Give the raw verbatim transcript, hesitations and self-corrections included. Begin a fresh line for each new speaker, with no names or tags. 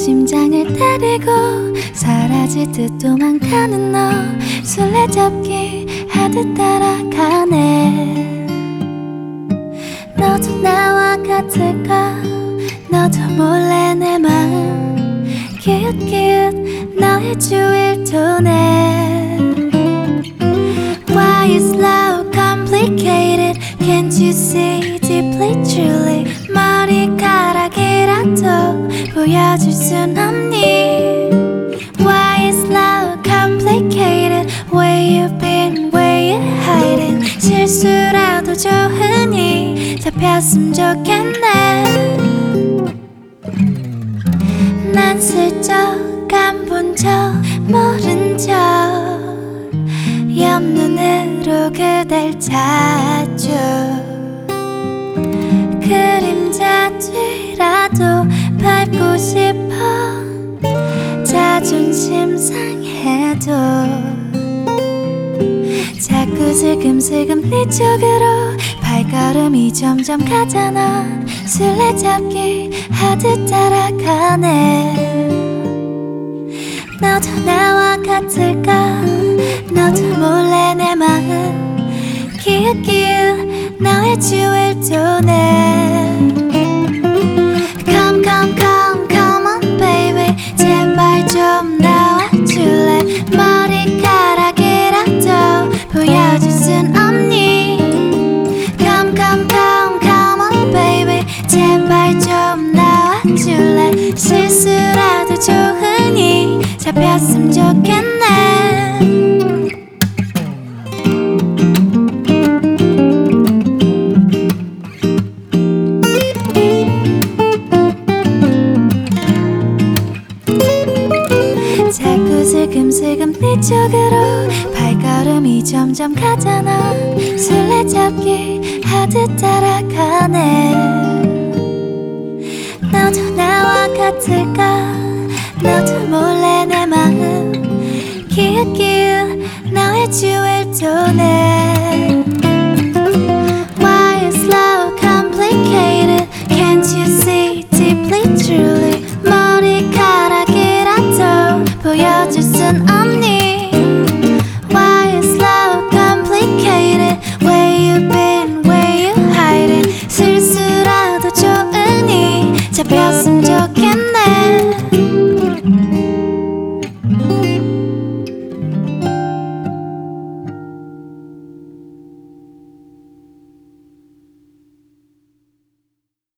심장을 때리고 사라지듯 도망가는 너 술래잡기 하듯 따라가네. 너도 나와 같을까? 너도 몰래 내 마음 기웃기웃 너의 주위를 도네. Why is love complicated? Can't you see deeply truly? 머리카락이라도 보여줄 순 없니? Why is love complicated? Where you been? Where you hiding? 실수라도 좋으니 잡혔으면 좋겠네. 난 슬쩍 안 본 척 모른 척 옆눈으로 그댈 찾죠. 그림자 뒤라도 밟고 싶어 자존심 상해도 자꾸 슬금슬금 네 쪽으로 발걸음이 점점 가잖아. 술래잡기 하듯 따라가네. 너도 나와 같을까? 너도 몰래 내 마음 기웃기웃 너의 주위를 도네. Come come come come on baby 제발 좀 나와줄래? 머리카락이라도 보여줄 순 없니? Come come come come on baby 제발 좀 나와줄래? 실수라도 좋으니 잡혔으면 좋겠네. 자꾸 슬금슬금 네 쪽으로 발걸음이 점점 가잖아. 술래잡기 하듯 따라가네. 너도 나와 같을까? 너도 몰래 내 마음 기웃기웃 너의 주위를 도네.